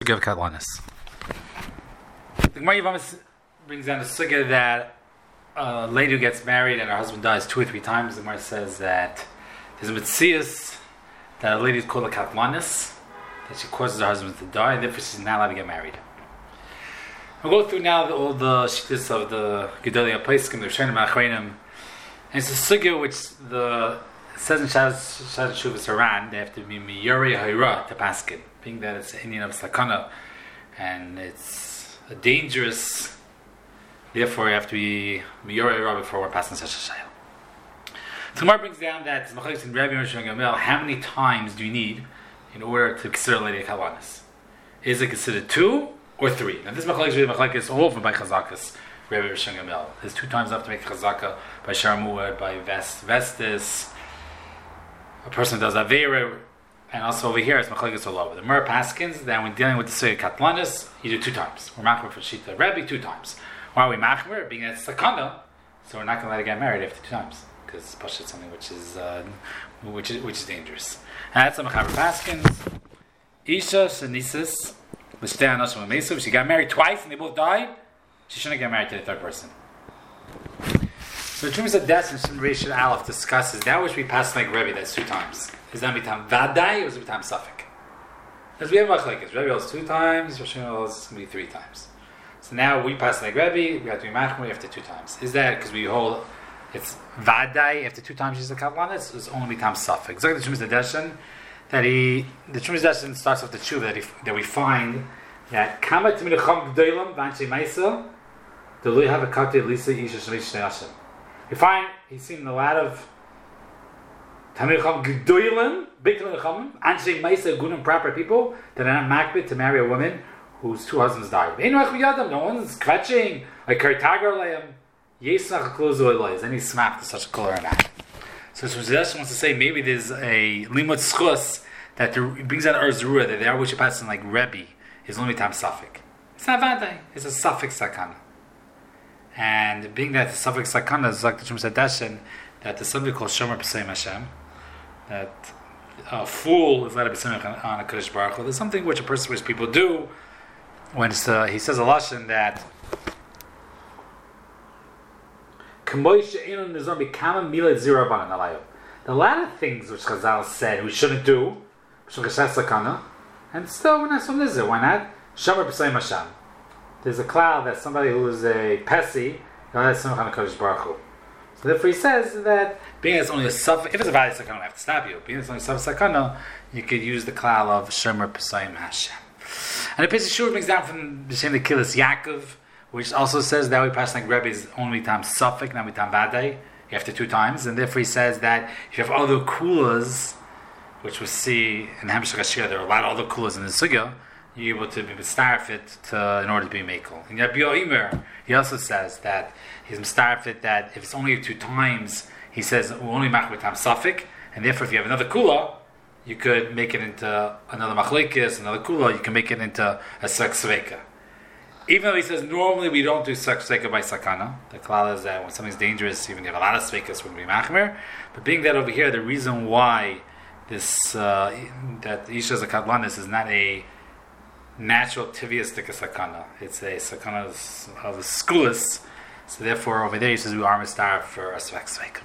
sugya of Katlanis. The Gemara Yevamos brings down the sugya that a lady who gets married and her husband dies 2 or 3 times. The Gemara says that there's a mitzias that a lady is called a Katlanis, that she causes her husband to die, and therefore she's not allowed to get married. We'll go through now all the shittas of the Gedalia Paiskim, the Rishonim Achreinim, and it's a sugya which it says in Shas Shuvas Haran, they have to be miyori hayra to paskin, being that it's an Indian of sakana, and it's a dangerous, therefore you have to be miyori hayra before we're passing such a shayla. So Gemara brings down that Machlokes in Rabbi Yonah Gamel, how many times do you need in order to consider a lady a Katlanis? Is it considered 2 or 3? Now this Machlokes is all over by Chazakas, Rabbi Yonah Gamel. There's 2 times enough to make Chazaka by Sharmuad, by Vestis. A person does Aveira, and also over here it's Machlokes all over. The Mer Paskins, that when dealing with the Sugya Katlanis, you do 2 times. We're machmer for Shita Rebbe 2 times. Why are we machmer? Being that it's sakana, so we're not going to let her get married after 2 times, because Pasha is something which is dangerous. And that's the Machaber Paskins. Isha Shanisis, L'shtei Anashim L'meisu. If she got married twice and they both died, she shouldn't get married to the 3rd person. So the Trumas Ades and Reish Aleph discusses that which we pass like Rebbe, that's 2 times. Is that mitam vadai or is it mitam safek? As we have machlekes, Rebbe holds 2 times, Rosh Hashanah holds going to be 3 times. So now we pass like Rebbe, we have to be machmer after 2 times. Is that because we hold it's vadai after 2 times she's a katlanis? It's only mitam safek. It's like the Trumas Ades that the Trumas Ades starts with the tshuva that we find that kama t'minacham g'dolam v'anshei ma'isa d'lo have a kati lisa isha shalish shnei you find he's seen a lot of Tamil Chacham Gedolim, big Tamil Chacham, Anshe Maisa, good and proper people that are not makbid to marry a woman whose 2 husbands died. No one's kvetching, like Kartagar Leim, Yesnach Kluzu Elois, any smack to such a color or not. So Shmuel wants to say maybe there's a Limud Schus that brings out Arzurah that there which you pass in like Rebbe is only time Safik. It's not Vadai, it's a Safik Sakana. And being that the suffix sakana is like the Trumas Hadashin, that there's something called Shomer B'Seim Hashem, that a fool is not a B'Seim on a Kodesh Baruch Hu. There's something which people do when it's, he says a lashon that the lot of things which Chazal said we shouldn't do, and still we're not so nizir. Why not? Shomer B'Seim Hashem. There's a cloud that somebody who is a Pesi, that's Simcha on Kodesh Baruch Hu. So therefore he says that being it's only a suf, if it's a valid sakana, I have to stop you. Being it's only a suf sakana, you could use the cloud of Shomer B'Seim Hashem. And the Pesach Shur brings down from the Shem the Kilis Yaakov, which also says that we pass like Rebbe is only time suffik, not time vadai, after 2 times, and therefore he says that if you have other kulas, which we see in Hamshach Ashira, there are a lot of other kulas in the sugya. You're able to be mistarfit in order to be makel. In Rabbi Yoimer, he also says that he's mistarfit that if it's only 2 times, he says we only mach with tam suffik, and therefore if you have another kula, you could make it into another machlekes, another kula, you can make it into a saksveka. Even though he says normally we don't do saksveka by sakana, the klala is that when something's dangerous, even if you have a lot of svekas, wouldn't be machmer. But being that over here, the reason why this that isha is a katlanis is not a natural tiviastic sakana. It's a sakana of a skulis. So therefore over there he says we are mistar for a svek.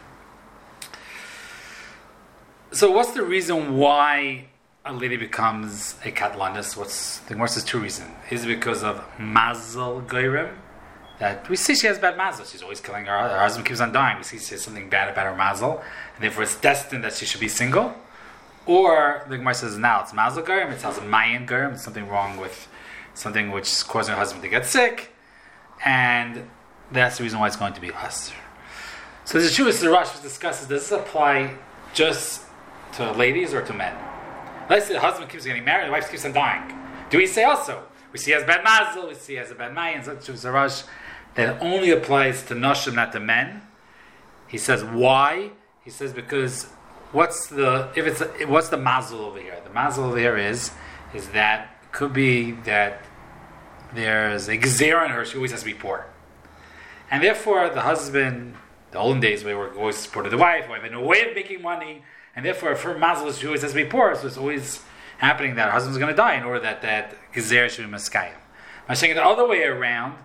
So what's the reason why a lady becomes a katlanis? The Gemara says 2 reasons. Is it because of mazel goyrem? That we see she has bad mazel. She's always killing her husband keeps on dying. We see she has something bad about her mazel, and therefore it's destined that she should be single. Or the Gemara says now it's mazel garim, it tells mayan garim, there's something wrong with something which is causing her husband to get sick, and that's the reason why it's going to be us. So the Shuvas the Rosh discusses, does this apply just to ladies or to men? Let's say the husband keeps getting married, the wife keeps on dying. Do we say also? We see he has bad mazel, we see he has a bad mayan, so the Shuvas the Rosh that only applies to nashim, not to men. He says why? He says because what's the mazel over here? The mazel over here is that it could be that there's a gezerah on her, she always has to be poor. And therefore the husband, the olden days we were always supported the wife, we have no way of making money, and therefore if her mazel is she always has to be poor, so it's always happening that her husband's going to die in order that gezer should be Meskayim. I'm saying it the other way around,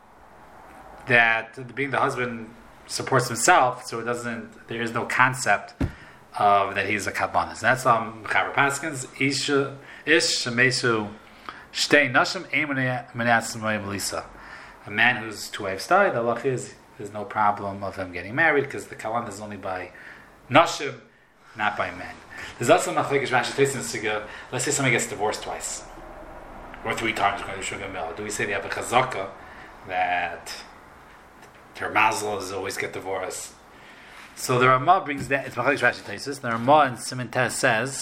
that being the husband supports himself, so there is no concept of that he's a Kabbanis. That's Chaver Paskins, Ish Shemesu Shtei Nashim Emunei Melissa. A man whose two wives died, the halach is there's no problem of him getting married because the kalan is only by nashim, not by men. There's also machlekes Rashi Teisin Siga. Let's say somebody gets divorced twice or 3 times. Do we say they have a chazaka that their mazel is always get divorced? So the Ramah brings that, it's machlekes Rashi Teisin. The Ramah in Siman Tes says,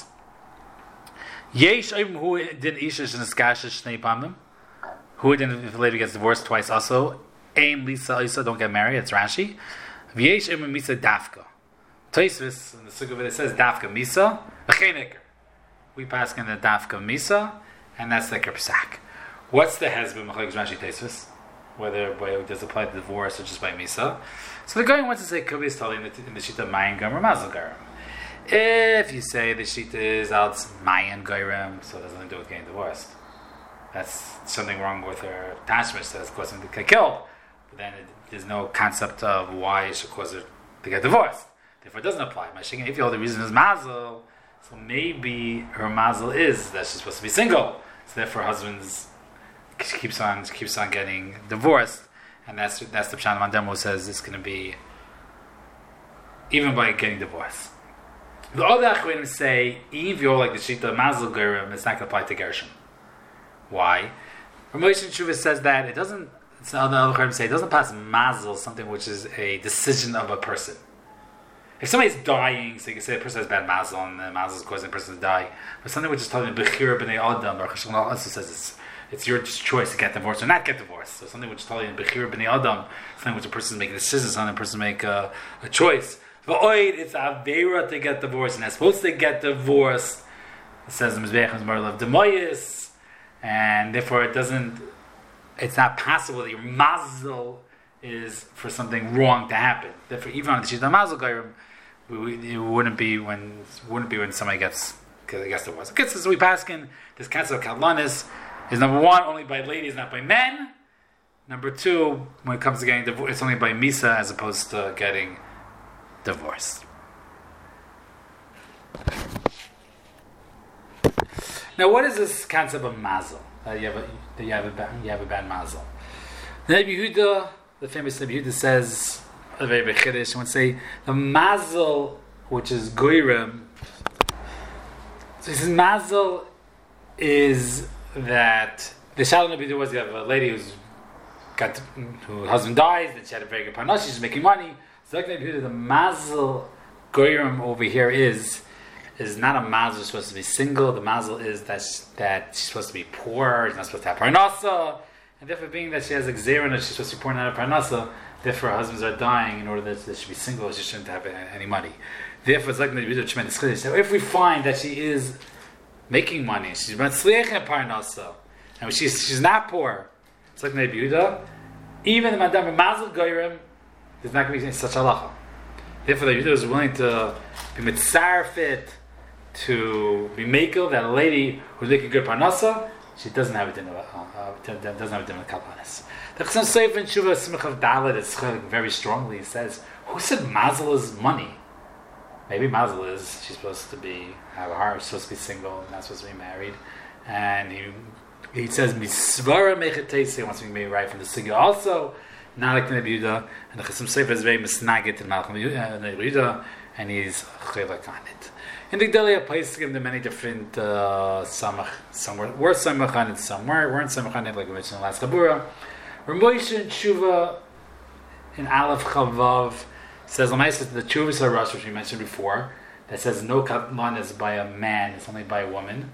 Yesh who did ishish and iskashish shnei pamim. Who if the lady gets divorced twice also? Aim Lisa Isa don't get married. It's Rashi. V'yesh im misa dafka. Tosfos in the Sugah it says dafka misa v'cheneker. We pass in the dafka misa, and that's the psak. What's the hezbollah machlekes Rashi Tosfos? Whether does it apply to divorce or just by misa? So the guy wants to say Kubi is telling in the shita Mayan Gam or Mazel Garam. If you say the shita is out Mayan Garam, so it has nothing to do with getting divorced. That's something wrong with her attachment that is causing her to get killed. But then there's no concept of why it should cause her to get divorced. Therefore, it doesn't apply. If you hold the reason is mazel, so maybe her mazel is that she's supposed to be single. So therefore, her husband keeps on getting divorced, and that's the Pshat Mandemo who says it's going to be even by getting divorced. The other Achronim say even if you're like the shita mazel gerim, it's not going to apply to gershon. Why? Ramoshin Tshuva says that it doesn't. The other Achronim say it doesn't pass mazel, something which is a decision of a person. If somebody's dying, so you can say a person has bad mazel, and the mazel is causing the person to die. But something which is telling bechira b'nei adam, or Chashon also says it's your choice to get divorced or not get divorced. So something which is telling bechira b'nei adam, something which a person is making decisions on, a person make a choice. But it's avera to get divorced, and they're supposed to get divorced. It says the Mizbeach is Merle of Demoyes, and therefore it's not possible that your mazel is for something wrong to happen. Therefore, even on the Shita Mazel Gairim, it wouldn't be when somebody gets divorced. Okay, so we paskin this concept of Katlanis is number 1 only by ladies, not by men. Number 2, when it comes to getting divorced, it's only by Misa as opposed to getting divorced. Now, what is this concept of mazel? You have a bad mazel. Rabbi Yehuda, the famous Rabbi Yehuda says a very big chiddush. I would say the mazel, which is goyim. So he says mazel is that the shalom Rabbi Yehuda was you have a lady whose husband dies, that she had a very good parnash, she's making money. So like Rabbi Yehuda, the mazel goyim over here is not a mazel supposed to be single. The mazel is that she's supposed to be poor. She's not supposed to have parnasa, and therefore, being that she has exera and she's supposed to be pouring out of parnasa, therefore her husbands are dying. In order that she be single, she shouldn't have any money. Therefore, it's like the tremendous chiddush. So if we find that she is making money, she's matzliach in parnasa, and she's not poor, it's like Rabbi Yehuda. Even the madam mazel goyim, there's not going to be such halacha. Therefore, the Yehuda is willing to be mitzarfit, to be makel that a lady who's making good parnasa, she doesn't have a din with Kabbanis. The Chasam Sofer in Shuvah Simcha Dalet is very strongly says, who said mazel is money? Maybe mazel is she's supposed to have a heart, she's supposed to be single, not supposed to be married, and he says misvara mechetes, he wants to be married right from the Sigah also, not like the Rabbi Yehuda, and the Chasam Sofer is very misnagit in Malcham Yehuda, and he's chayvak on it. In the Gdalia place, there are many different samach. Some were samach on it, some weren't samach on it, like we mentioned in the last Chabura. Ramosha and Tshuva in Aleph Chavav says, the Tshuva Rush, which we mentioned before, that says no katlan is by a man, it's only by a woman,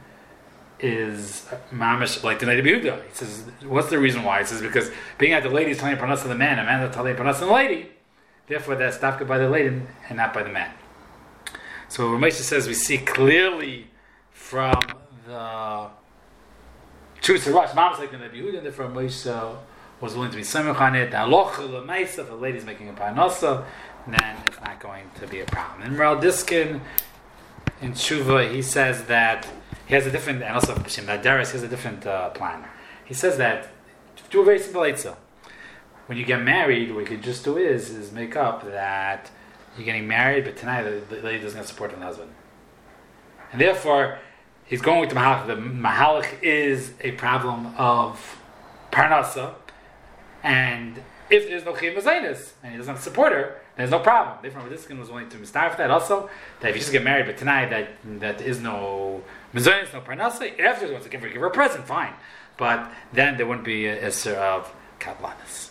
is mamish like the Rabbi Yehuda. He says, what's the reason why? He says, because being at the lady is telling parnas to the man, a man is telling parnas to the lady. Therefore, that's dafka by the lady and not by the man. So Ramosha says we see clearly from the truth of Rush, mamish like the Rabbi Yehuda, and therefore Ramosha was willing to be samech on it. The halacha l'maisa, if the lady's making a parnasa, then it's not going to be a problem. And Maral Diskin in Tshuva, he says that he has a different, and also B'Shem Nadaris, he has a different plan. He says that, do a very simple Eitzah. When you get married, what you could just do is make up that you're getting married, but tonight the lady doesn't have support from the husband. And therefore, he's going with the Mahalach. The Mahalach is a problem of Parnasa, and if there's no Chiyuv Mezainis, and he doesn't have support her, there's no problem. Different Radiskin was willing to mistarf that also, that if you just get married, but tonight that there is no Mezainis, no Parnasa, after he wants to give her a present, fine. But then there wouldn't be a Isser of Katlanis.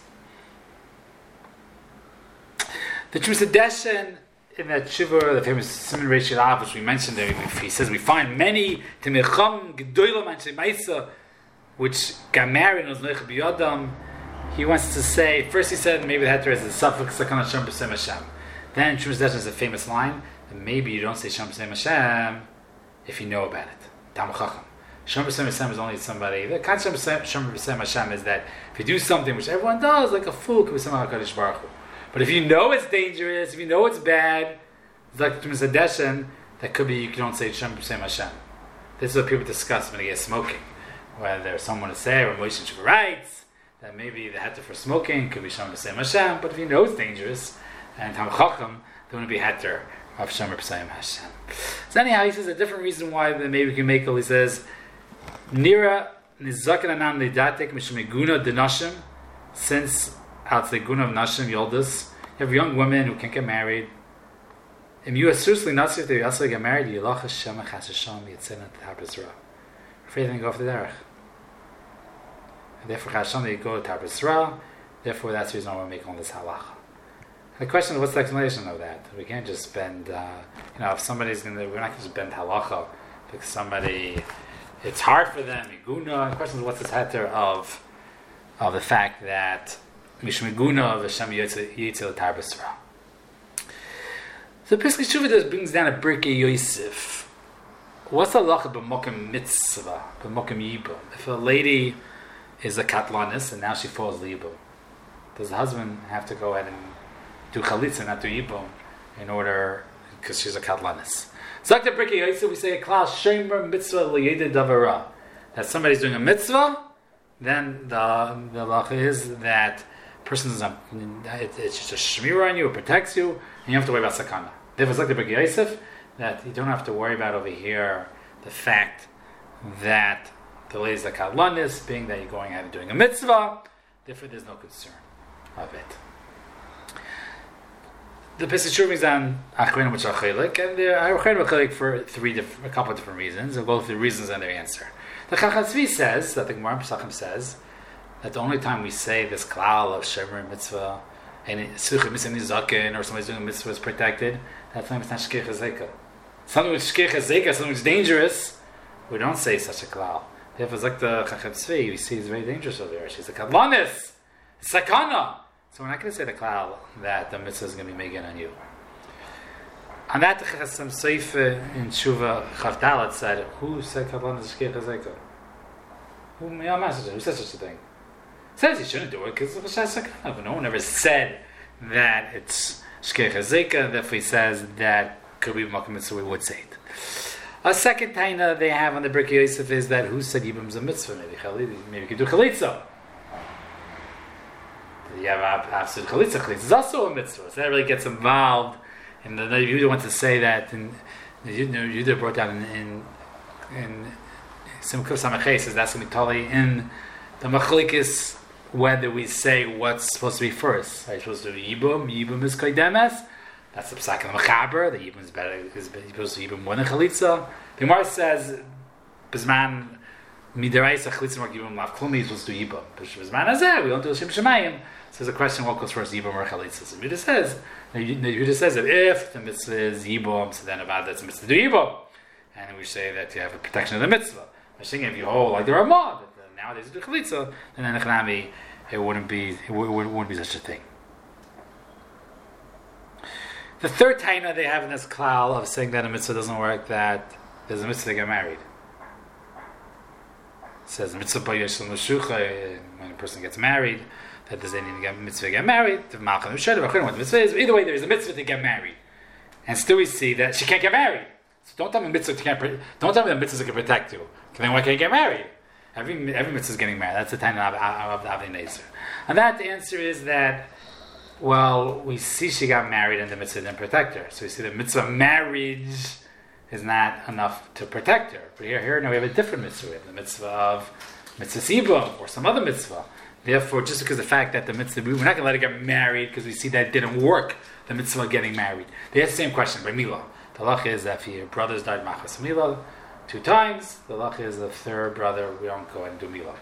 The Trusadeshin in that Shiva, the famous Simon Reish Rav, which we mentioned there, he says we find many Temicham Gedolim Anshe Maisa, which got married and was Neicha B'Yodam. He wants to say, first he said maybe the heter is the suffix Sakana Shem B'Sem Hashem. Then Trusadeshin is a famous line that maybe you don't say Shem B'Sem Hashem if you know about it. Tam Chacham. Shem B'Sem Hashem is only somebody. The concept of Shem B'Sem Hashem is that if you do something which everyone does, like a fool, could be Shem HaKadosh Baruch Hu. But if you know it's dangerous, if you know it's bad, it's like the Trusadeshin, that could be you don't say Shem B'Sem Hashem. This is what people discuss when they get smoking. Whether there's someone to say, or Moshe Shuvah writes, that maybe the heter for smoking could be Shem B'Sem Hashem, but if you know it's dangerous, and Tam Chacham, there wouldn't be heter of Shem B'Sem Hashem. So anyhow, he says a different reason why that maybe we can make it. He says, Nira nizaken anam leidatek mishmeguna denashim, since out the guna of nashim yoldus, you have young women who can't get married. If you seriously not if they also get married, you lach Hashem chashasham yitzena tabizra. Afraid they go off the derech. Therefore, chashasham they go to tabizra. Therefore, that's the reason why we're making all this halacha. The question is, what's the explanation of that? We can't just spend, if somebody's we're not going to spend halacha because somebody, it's hard for them, iguna. The question is, what's the heter of the fact that mishmiguna of Hashem yitzil tarbisra. So Pesach Shuvah brings down a Birkei Yosef. What's the halacha b'mokem mitzvah, b'mokem yibum? If a lady is a katlanis and now she falls yibum, does the husband have to go ahead and do chalitza, not do yibum, in order, because she's a katlanis? So like the Birkei Yosef, we say a klal shomer mitzvah liyeda davara. That somebody's doing a mitzvah, then the halacha is that person is it's just a shmira on you, it protects you, and you don't have to worry about sakana. Therefore, it's like the Birkei Yosef, that you don't have to worry about over here the fact that the ladies are katlanis, being that you're going ahead and doing a mitzvah, therefore there's no concern of it. The Pesach Shuvah brings down Achrenim which are chelik, and the Achrenim are chelik for a couple of different reasons. I'll go through the reasons and their answer. The Chacham Tzvi says, that the Gemara Pesachim says, that the only time we say this klal of shemer mitzvah and suchim mitzvah nizaken or somebody's doing a mitzvah is protected, that's when it's not shkich hazeka. Something with shkich hazeka, something that's dangerous, we don't say such a klal. Therefore, it's like the Chacham Tzvi, we see it's very dangerous over there. She's a kadlanis, sakana. So we're not going to say the klal that the mitzvah is going to be making on you. On that, the Chacham Tzvi in Shuvah Chavdalat said, who said kadlanis shkich hazeka? Who says such a thing? Says you shouldn't do it because of Chashash Sakana, but no one ever said that it's Shkei Chazeka. Therefore, he says that could be Makom Mitzvah. We would say it. A second taina they have on the Birkei Yosef is that who said Yibum is a mitzvah? Maybe you could do Chalitza. You have absolute Chalitza. Chalitza is also a mitzvah. So that really gets involved. And the Yehuda wants to say that. And the Yehuda brought down in Simchav Samachay says that's going to be totally in the Machlikis. Whether we say what's supposed to be first, are you supposed to do Yibum? Yibum is Koidemes. That's the Psak of the Mechaber. The Yibum is better because you're supposed to Yibum more than Chalitza. The Gemara says, Bizman Midaraisa Chalitza Mark Yibum Lav Klumi, you're supposed to do Yibum. But Bizman Azeh, we don't do Shem Shemayim. So there's a question: what goes first, Yibum or Chalitza? So Yehuda says that if the mitzvah is Yibum, so then about that's a mitzvah to do Yibum, and we say that you have a protection of the mitzvah. I think if you hold like the Ramah. Nowadays, do chalitza, and then the it wouldn't be such a thing. The third taina they have in this klal of saying that a mitzvah doesn't work, that there's a mitzvah to get married. It says mitzvah b'yeshel meshucha when a person gets married, that there's any mitzvah to get married. The malcham what the mitzvah is. Either way, there is a mitzvah to get married, and still we see that she can't get married. So don't tell me mitzvah can't. Don't tell me that mitzvahs can protect you. Then why can't you get married? Every mitzvah is getting married. That's the time of the Avnei Nezer. And that answer is that, well, we see she got married and the mitzvah didn't protect her. So we see the mitzvah of marriage is not enough to protect her. But here now we have a different mitzvah. We have the mitzvah of mitzvah sibum or some other mitzvah. Therefore, just because the fact that the mitzvah, we're not going to let her get married because we see that it didn't work, the mitzvah of getting married. They ask the same question by Milah. The halach is that if your brothers died machas Milah 2 times, the halach is the third brother, we don't go and do Milah.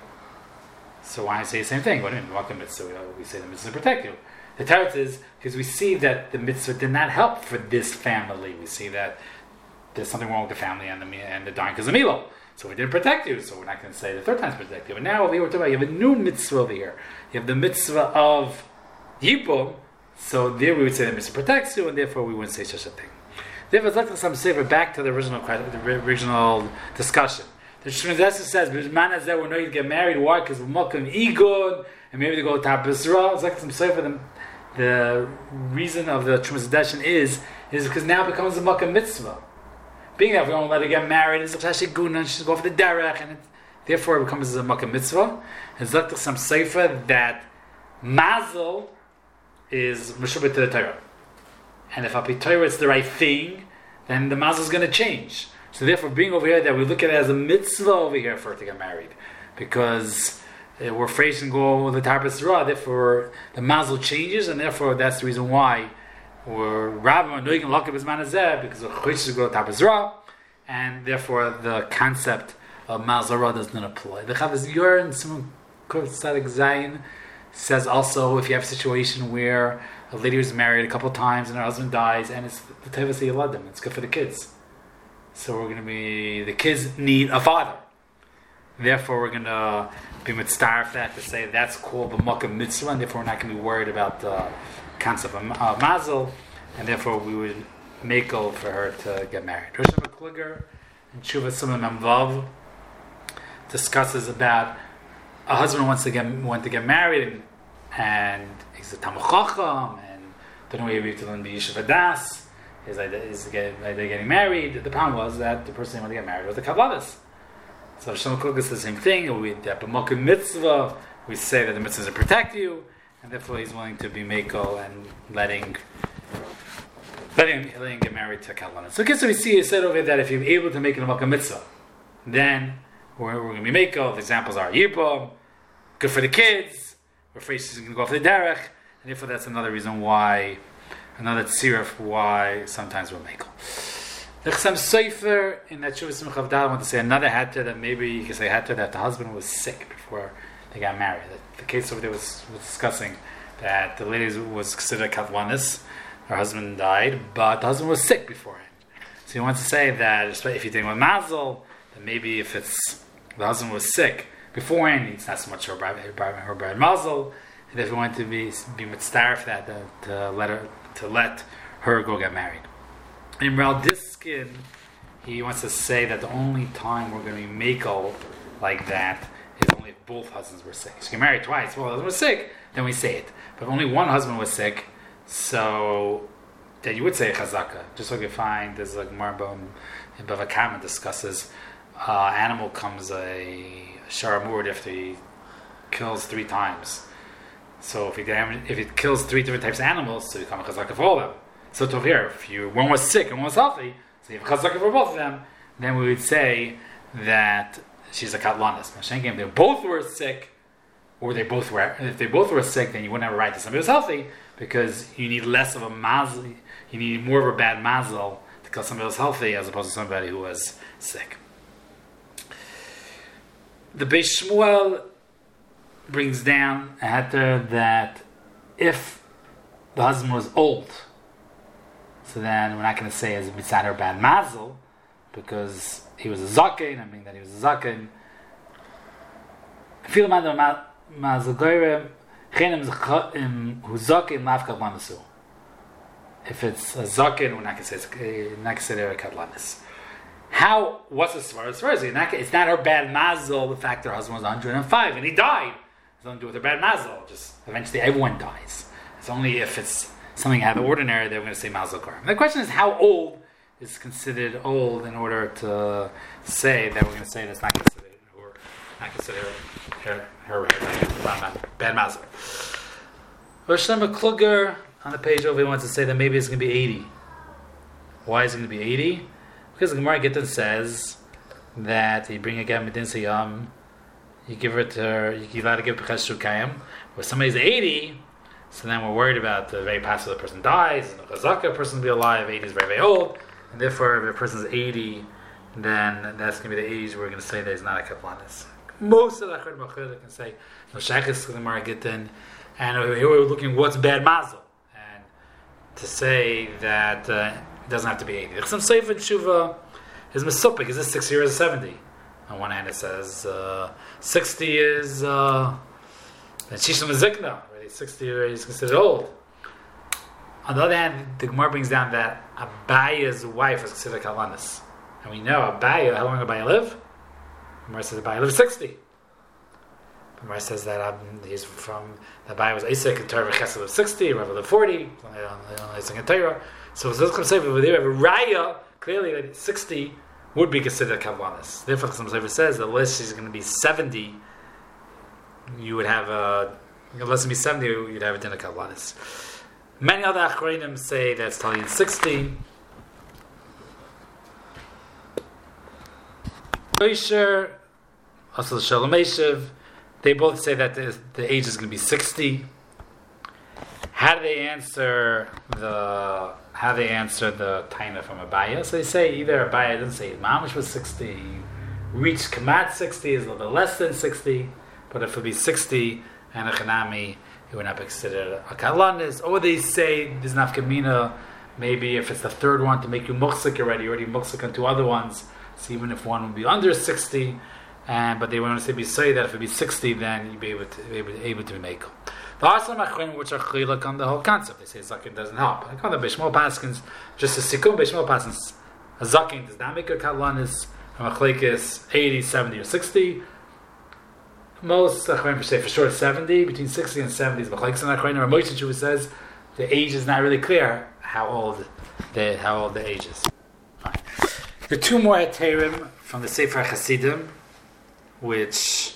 So why say the same thing? What do you mean? What mitzvah? We say the mitzvah protect you. The teretz is because we see that the mitzvah did not help for this family. We see that there's something wrong with the family and the dying because of Milah. So we didn't protect you, so we're not going to say the third time's protect you. But now over here we're talking about, you have a new mitzvah over here. You have the mitzvah of Yibum, so there we would say the mitzvah protects you, and therefore we wouldn't say such a thing. Therefore, let's look some saver back to the original discussion. The Shemazesa says, "B'zman hazeh we're not going to get married. Why? Because we're makom igun, and maybe they go to Tabisra." It's like some saver. The reason of the Shemazesa is because now it becomes a makom mitzvah. Being that we don't let her get married, it's actually guna, and she's going for the derech, and therefore it becomes a makom mitzvah. It's like some sefer that mazel is meshubah to the Torah, and if api Torah it's the right thing, then the mazel is going to change. So therefore, being over here, that we look at it as a mitzvah over here for her to get married, because we're afraid to go with the Tarbis Ra. Therefore, the mazel changes, and therefore that's the reason why. Or Rabbi Noigin Lokab is Manazeh because of Chosh to go Tabazra, and therefore the concept of Mazara does not apply. The Chavaz Yor in Simon Sadik Zayin says also if you have a situation where a lady was married a couple of times and her husband dies, and it's the Tevas Yeladim, it's good for the kids. So we're going to be, the kids need a father. Therefore, we're going to be mitzvah that to say that's called the Makkah Mitzvah, and therefore we're not going to be worried about the concept of mazel, and therefore we would make for her to get married. Rosh Kluger and Shuvah Simon Mamvav discusses about a husband wants to get married, and he's a Talmid Chacham, and don't know if to learn the Yeshiva Das. They're getting married. The problem was that the person who wanted to get married was the Kabbalist. So Rosh Kluger says the same thing. We have a Makkah Mitzvah. We say that the mitzvahs to protect you. And therefore he's willing to be Mako and letting get married to Kalana. So we see it said over here that if you're able to make it a Makkah Mitzvah, then we're going to be Mako. The examples are Yibum, good for the kids, we're afraid she's going to go off the derech, and therefore that's another reason why, another tzira for why sometimes we're Mako. The Chassam Sofer in that Shuvah Simcha Avdal, I want to say another hatter that maybe you can say hatter that the husband was sick before they got married. The case over there was discussing that the lady was considered katlanis. Her husband died, but the husband was sick beforehand. So he wants to say that if you're dealing with mazel, then maybe if the husband was sick beforehand, it's not so much her bride mazel. And if you want to be mitzvah for that, to let her go get married. In Ral Diskin, he wants to say that the only time we're going to be makel like that is only if both husbands were sick. She get married twice. Well, the husband was sick, then we say it. But if only one husband was sick, so then you would say chazaka. Just like you find, there's like Marbam in Bava Kama discusses, animal comes a sharamur after he kills 3 times. So if it kills 3 different types of animals, so you become a chazaka for all of them. So to here, if one was sick and one was healthy, so you have a chazaka for both of them, then we would say that she's a katlanis. If they both were sick, or if they both were sick, then you wouldn't have a right to somebody who's healthy, because you need less of a mazel, you need more of a bad mazel to kill somebody who's healthy as opposed to somebody who was sick. The Beis Shmuel brings down a heter that if the husband was old, so then we're not going to say as mitzad or bad mazel, because he was a zaken. I mean that he was a zaken. If it's a zaken, we're not going to say it's not considered a katlanis. How? What's the svara? It's not her bad mazel. The fact that her husband was 105 and he died. It's nothing to do with her bad mazel. Just eventually everyone dies. It's only if it's something out of the ordinary that we're going to say mazel karam. The question is how old is considered old in order to say that we're going to say that's not considered, or not considered her bad mazel. Rosh Kluger on the page over, he wants to say that maybe it's going to be 80. Why is it going to be 80? Because the Gemara Gittin says that you bring a gam medin siyam, you give her to her, you allowed to give Pechesh Shukayim. Where somebody's 80, so then we're worried about the very possible the person dies, and the Chazaka person will be alive, 80 is very, very old, and therefore if a person's 80, then that's going to be the age we're going to say that he's not a Kaplanis. Most of the Achad Machir can say, no Shaykhis to the Gemara Gittin, and here we're looking what's bad mazel, and to say that it doesn't have to be 80. The Chasam Sofer Tshuva is Mesupik, is this 60 or 70? On one hand it says 60 is Shishim Zikna, already 60 is considered old. On the other hand, the Gemara brings down that Abaya's wife was considered Kalanis. And we know Abaya, how long Abaya live? The Gemara says Abaya lived 60. The Gemara says that he's from, Abaya was Isaac and Torah Chesed lived 60, Rav lived 40, Isaac and Torah. So it's going to say, over there, have a Raya, clearly that 60 would be considered Kavanis. Therefore, some Sefer says that unless she's going to be 70, you would have unless it be 70, you'd have a din of Kavanis. Many other Achronim say that it's Talian 60. Yosher, also Shalom Eshev, they both say that the age is going to be 60. How do they answer the taina from Abaya? So they say either Abaya doesn't say Mamish was 60, reached Kamat 60 is a little bit less than 60, but if it be 60 and a Chanami, it would not be considered a Kalanis. Or they say there's nafkamina, maybe if it's the third one to make you muksik already muksik on two other ones. So even if one would be under 60, but they want to say be say that if it be 60, then you'd be able to be makel. There are some achronim which are chilak on the whole concept. They say zaken doesn't help. Like on the Bishmol Paskins, just a sikum Bishmol Paskins, a zaken does not make a kalanis. A machlekes 80, 70, or 60. Most achronim say for sure 70. Between 60 and 70 is machlekes and achronim. Or Moshe Tshuva says the age is not really clear how old the age is. Fine. The two more heterim from the Sefer Chasidim, which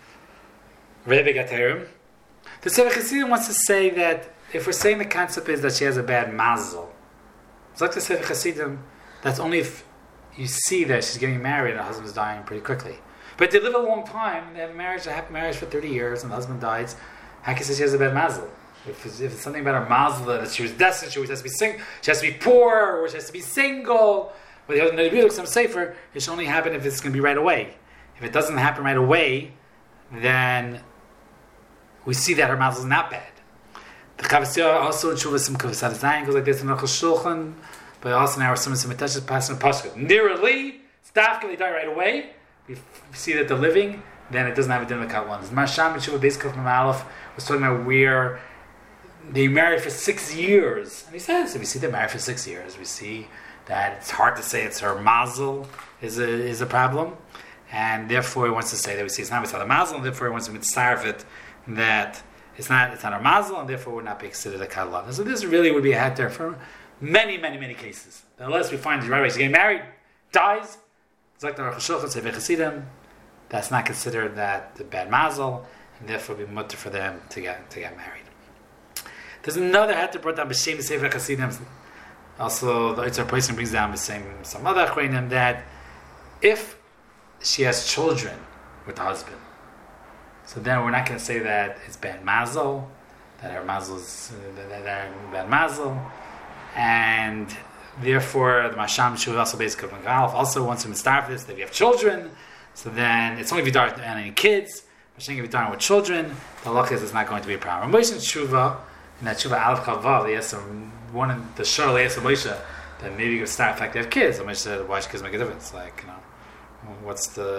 Rebbe heterim. The Sefer Chasidim wants to say that if we're saying the concept is that she has a bad mazel, it's like the Sefer Chasidim, that's only if you see that she's getting married and the husband's dying pretty quickly. But they live a long time, they have a happy marriage for 30 years, and the husband dies, how can you say she has a bad mazel? If it's something about her mazel, that she was destined, she has to be she has to be poor, or she has to be single, but the other Rebbe some safer, it should only happen if it's going to be right away. If it doesn't happen right away, then we see that her mazel is not bad. The Chavasiyah also in Shuvah Simcha V'Sad goes like this in Aruch Shulchan, but also now some Simatashas passing a Pasuk. Nearly, staff can they die right away? We see that they're living, then it doesn't have a din of Kavalan. The Masham in Shuvah Beis Kaf Aleph was talking about where they married for 6 years, and he says if we see them married for 6 years, we see that it's hard to say it's her mazel is a problem, and therefore he wants to say that we see it's not a mazel, and therefore he wants to mitzaref it that it's not a mazel, and therefore would not be considered a kadlan. So this really would be a heter for many, many, many cases. Unless we find right away she's getting married, dies, it's like the Aruch Shulchan Sefer Chasidim, that's not considered that the bad mazel, and therefore it would be mutter for them to get married. There's another heter brought down b'shem Sefer Chasidim. Also, the Eitzar Poison brings down some other achronim that if she has children with the husband, so then we're not going to say that it's bad mazel, that her mazel is bad mazel, and therefore the Masham should also basically also wants to start this that we have children. So then it's only if you don't have any kids. But if you're done with children, the halach is it's not going to be a problem. Moshe Tshuva, in that Tshuva Aleph Chavav, they asked one in the Shul, they asked Moshe that maybe you could start in fact they have kids. And Moshe said, why should kids make a difference? Like, why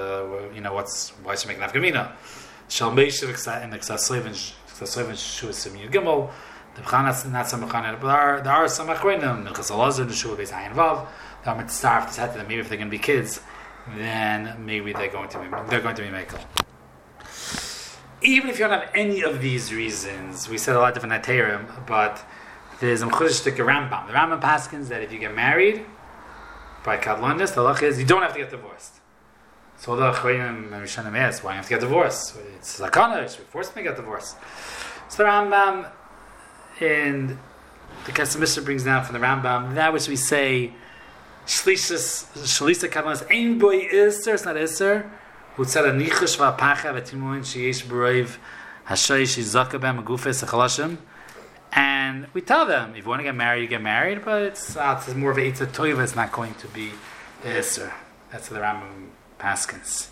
should make an afkamina? Shal Moshe in the Ksaslev Shua Simu Gimel, the B'chanas not some B'chanas, but there are some achronim, Minchas Elazar, the Shua Beis Ayin Vav, that are mitzaref to say that maybe if they're going to be kids, then maybe they're going to be mekel. Even if you don't have any of these reasons, we said a lot of different heterim, but there's a mechudesh to Rambam. The Rambam paskins that if you get married by Kadlonis, the halacha is you don't have to get divorced. So the Chayim and Rishonim ask, why do you have to get divorced? It's Zakana, we forced me to get divorced. So the Rambam in the Kesef Mishnah brings down from the Rambam that which we say Shalisa Kadlonis Ein Boy Isser, it's not Isser. Utzara Nichush V'Apacha V'Timuin Sheyesh B'Roiv Hashayish Yizaka Magufes Achalashim. And we tell them, if you want to get married, you get married, but it's more of a Eitzah Toiva, it's not going to be the Isser. That's the Rambam Paskins.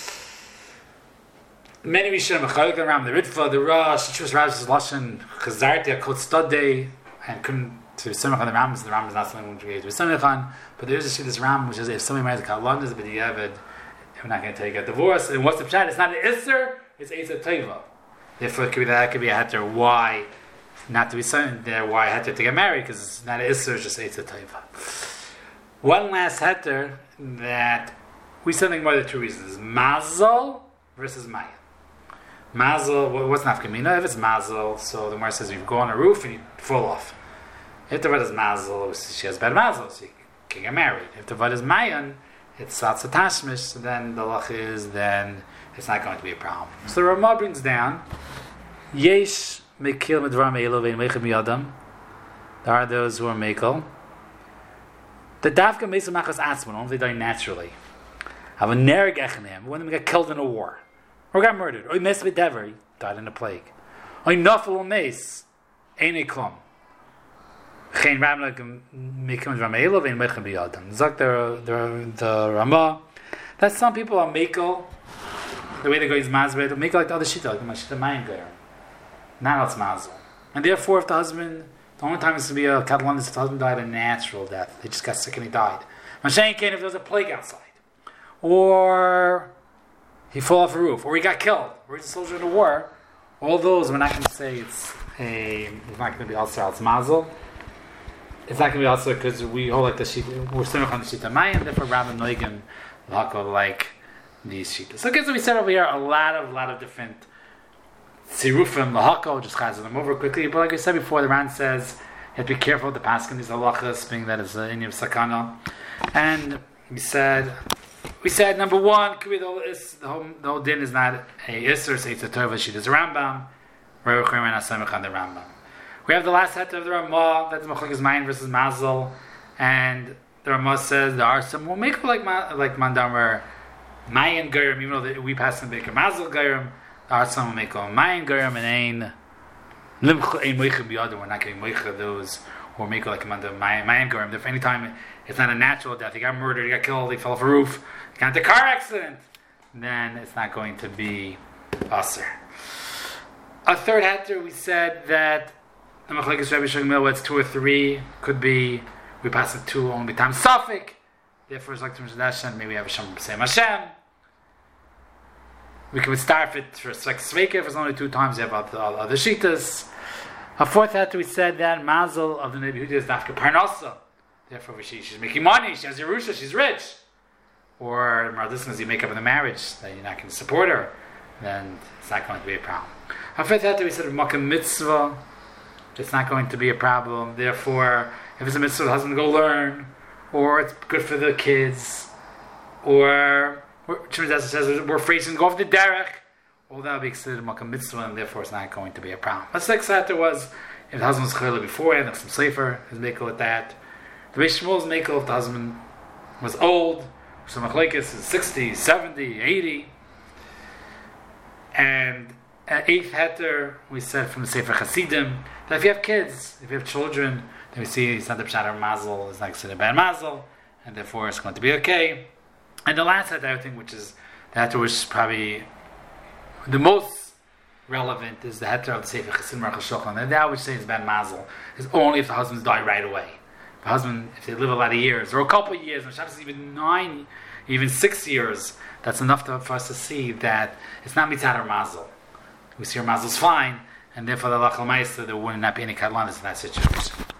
Many Rishonim Mechalik around the Ritva, the Rosh, the Chush Rabb's Lashon, Chazarti, Akot Stadeh, and couldn't to Simach on the Rambam, so the Rambam is not something we create with Simach on, but there is a this Rambam, which is if somebody marries a Kalon, is a B'diavad, we're not going to tell you get divorced. And what's the pshat? It's not an Isser, it's Eitzah Toiva. Therefore, that could be a heter. Why? Not to be something there, why I had to get married, because it's not an Isser, it's just Eitzah Toiva. One last heter that we said something more than two reasons. Mazel versus Maya. Mazel, what's nafkamina? If it's mazel, so the Gemara says you go on a roof and you fall off. If the vod is mazel, she has bad mazel, so you can get married. If the vod is mayan, it's satsa tashmish, so then the lach is, then it's not going to be a problem. So the Ramah brings down, yesh mekil medvar me'elo ve'in mechem yadam. There are those who are mekel. The davka meisa machas atzman, only they die naturally. Have a nereg echenem, when they get killed in a war. Or got murdered. Or mes v'dever, he died in a plague. Or nafel o mes, ein klum. Chein Ramah mekim medvar me'elo ve'in mechem yadam. Zak the Ramah, that some people are mekel, the way they go is mazbeh, they'll make like the other shita, like the mashita mayim gayer. Not else mazel. And therefore, if the husband, the only time it's to be a kadlan is if the husband died a natural death. They just got sick and he died. Mashayin came if there was a plague outside. Or he fell off a roof. Or he got killed. Or he's a soldier in a war. All those, we're not going to say it's not going to be also it's mazel. It's not going to be also because we hold like the shita, we're still on the shita mayim, therefore rather noigim, like these shitas. So as we said over here, a lot of different tzirufim, lahako, just chazing them over quickly. But like I said before, the Ran says you have to be careful of the paskin, these halachas, being that it's in your sakana. And we said number one, could be the whole din is not a isser, it's a tova, she does a Rambam, on the Rambam. We have the last set of the Ramah, that's Machlokes Mayin versus Mazel, and the Ramah says there are some who make like Mandam where Mayan Gerim, even though we pass in Baker Mazel Gerim, there are some who make Mayan Gerim and Ein Moicha B'Yadam, we're not getting Moicha those who make like Mandam Mayan Gerim. If any time it's not a natural death, he got murdered, he got killed, he fell off a roof, he got into a car accident, then it's not going to be Aser. A third heter, we said that the Machlokes Rabbi Shmuel, it's 2 or 3, could be we pass it 2 only time Safik. Therefore, it's like to Mishnah, maybe we have a Shem B'Sem Hashem. We can start it for Sveika if it's only 2 times. You have other Shitas. A fourth heter, we said that Mazel of the Nebi Yehuda is Dafka Parnasa. Therefore, she's making money, she has Yerusha, she's rich. Or, more listeners, you make up in the marriage that you're not going to support her, then it's not going to be a problem. A fifth heter, we said Makam Mitzvah. It's not going to be a problem. Therefore, if it's a mitzvah, the husband go learn, or it's good for the kids, or as it says, we're afraid to go off the derech, all that will be considered a mitzvah, and therefore it's not going to be a problem. The sixth heter was if the husband was chayla beforehand, if some sefer is makel with that. The Beis Shmuel is makel if the husband was old, some machlekes is 60, 70, 80, and eighth heter, we said from the Sefer Hasidim, that if you have kids, if you have children, then we see it's not the pshat or mazel, it's not considered bad mazel, and therefore it's going to be okay. And the last heter, I think, which is the heter which is probably the most relevant, is the heter of the Sefer Hasidim Aruch HaShulchan. And that which says bad mazel is only if the husbands die right away. The husband, if they live a lot of years, or a couple of years, or Shabbos even 9, even 6 years, that's enough for us to see that it's not mitzad or mazel. We see her mazel's fine, and therefore the lachal ma'aser there wouldn't be any kadlanis in that situation.